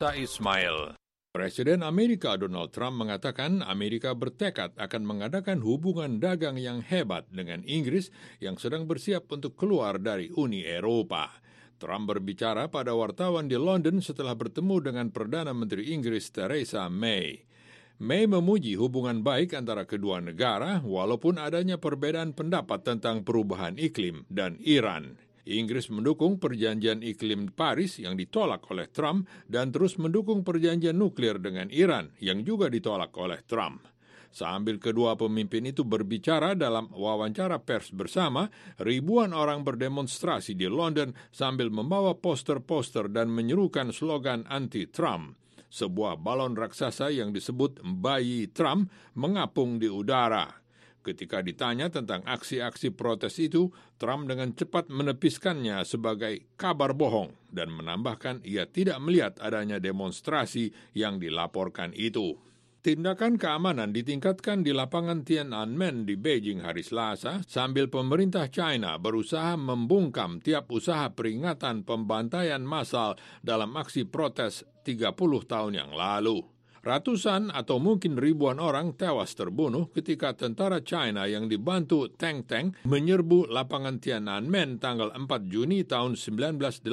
Ismail. Presiden Amerika Donald Trump mengatakan Amerika bertekad akan mengadakan hubungan dagang yang hebat dengan Inggris yang sedang bersiap untuk keluar dari Uni Eropa. Trump berbicara pada wartawan di London setelah bertemu dengan Perdana Menteri Inggris Theresa May. May memuji hubungan baik antara kedua negara walaupun adanya perbedaan pendapat tentang perubahan iklim dan Iran. Inggris mendukung perjanjian iklim Paris yang ditolak oleh Trump dan terus mendukung perjanjian nuklir dengan Iran yang juga ditolak oleh Trump. Sambil kedua pemimpin itu berbicara dalam wawancara pers bersama, ribuan orang berdemonstrasi di London sambil membawa poster-poster dan menyerukan slogan anti-Trump. Sebuah balon raksasa yang disebut bayi Trump mengapung di udara. Ketika ditanya tentang aksi-aksi protes itu, Trump dengan cepat menepiskannya sebagai kabar bohong dan menambahkan ia tidak melihat adanya demonstrasi yang dilaporkan itu. Tindakan keamanan ditingkatkan di lapangan Tiananmen di Beijing hari Selasa sambil pemerintah China berusaha membungkam tiap usaha peringatan pembantaian massal dalam aksi protes 30 tahun yang lalu. Ratusan atau mungkin ribuan orang tewas terbunuh ketika tentara China yang dibantu tank-tank menyerbu lapangan Tiananmen tanggal 4 Juni tahun 1989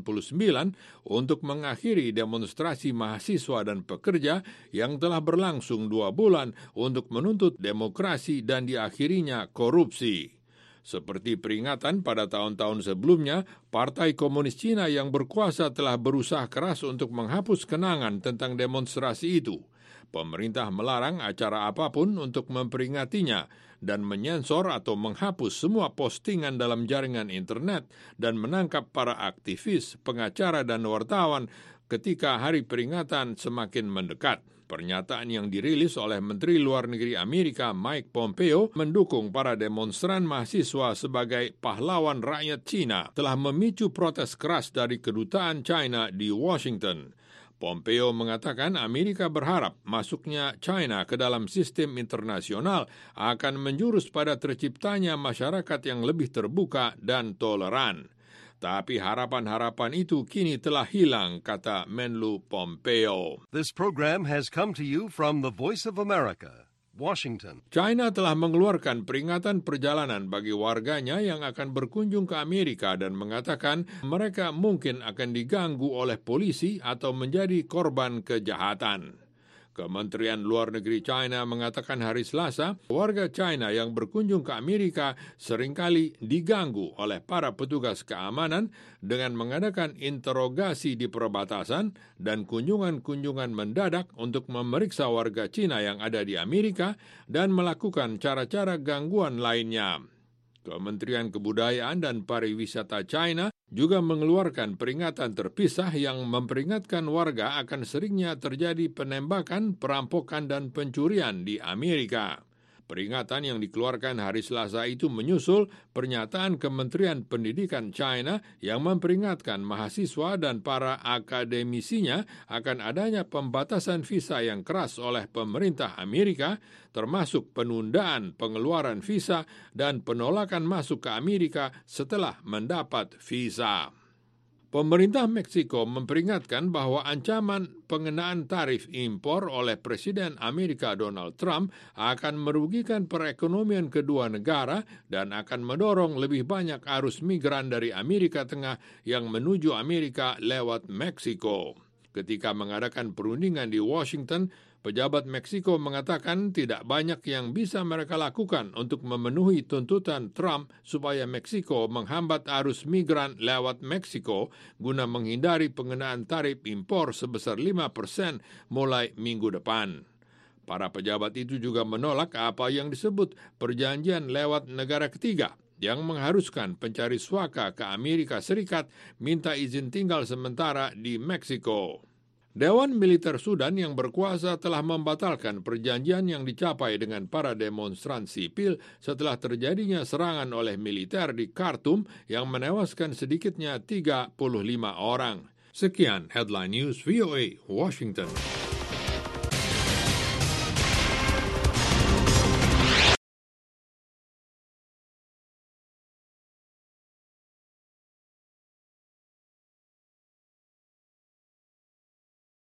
untuk mengakhiri demonstrasi mahasiswa dan pekerja yang telah berlangsung 2 bulan untuk menuntut demokrasi dan diakhirinya korupsi. Seperti peringatan pada tahun-tahun sebelumnya, Partai Komunis Cina yang berkuasa telah berusaha keras untuk menghapus kenangan tentang demonstrasi itu. Pemerintah melarang acara apapun untuk memperingatinya dan menyensor atau menghapus semua postingan dalam jaringan internet dan menangkap para aktivis, pengacara, dan wartawan ketika hari peringatan semakin mendekat. Pernyataan yang dirilis oleh Menteri Luar Negeri Amerika Mike Pompeo mendukung para demonstran mahasiswa sebagai pahlawan rakyat Cina telah memicu protes keras dari kedutaan China di Washington. Pompeo mengatakan Amerika berharap masuknya China ke dalam sistem internasional akan menjurus pada terciptanya masyarakat yang lebih terbuka dan toleran. Tapi harapan-harapan itu kini telah hilang, kata Menlu Pompeo. This program has come to you from the Voice of America, Washington. China telah mengeluarkan peringatan perjalanan bagi warganya yang akan berkunjung ke Amerika dan mengatakan mereka mungkin akan diganggu oleh polisi atau menjadi korban kejahatan. Kementerian Luar Negeri China mengatakan hari Selasa, warga China yang berkunjung ke Amerika seringkali diganggu oleh para petugas keamanan dengan mengadakan interogasi di perbatasan dan kunjungan-kunjungan mendadak untuk memeriksa warga Cina yang ada di Amerika dan melakukan cara-cara gangguan lainnya. Kementerian Kebudayaan dan Pariwisata China juga mengeluarkan peringatan terpisah yang memperingatkan warga akan seringnya terjadi penembakan, perampokan, dan pencurian di Amerika. Peringatan yang dikeluarkan hari Selasa itu menyusul pernyataan Kementerian Pendidikan China yang memperingatkan mahasiswa dan para akademisinya akan adanya pembatasan visa yang keras oleh pemerintah Amerika, termasuk penundaan pengeluaran visa dan penolakan masuk ke Amerika setelah mendapat visa. Pemerintah Meksiko memperingatkan bahwa ancaman pengenaan tarif impor oleh Presiden Amerika Donald Trump akan merugikan perekonomian kedua negara dan akan mendorong lebih banyak arus migran dari Amerika Tengah yang menuju Amerika lewat Meksiko. Ketika mengadakan perundingan di Washington, pejabat Meksiko mengatakan tidak banyak yang bisa mereka lakukan untuk memenuhi tuntutan Trump supaya Meksiko menghambat arus migran lewat Meksiko guna menghindari pengenaan tarif impor sebesar 5% mulai minggu depan. Para pejabat itu juga menolak apa yang disebut perjanjian lewat negara ketiga yang mengharuskan pencari suaka ke Amerika Serikat minta izin tinggal sementara di Meksiko. Dewan Militer Sudan yang berkuasa telah membatalkan perjanjian yang dicapai dengan para demonstran sipil setelah terjadinya serangan oleh militer di Khartoum yang menewaskan sedikitnya 35 orang. Sekian Headline News VOA, Washington.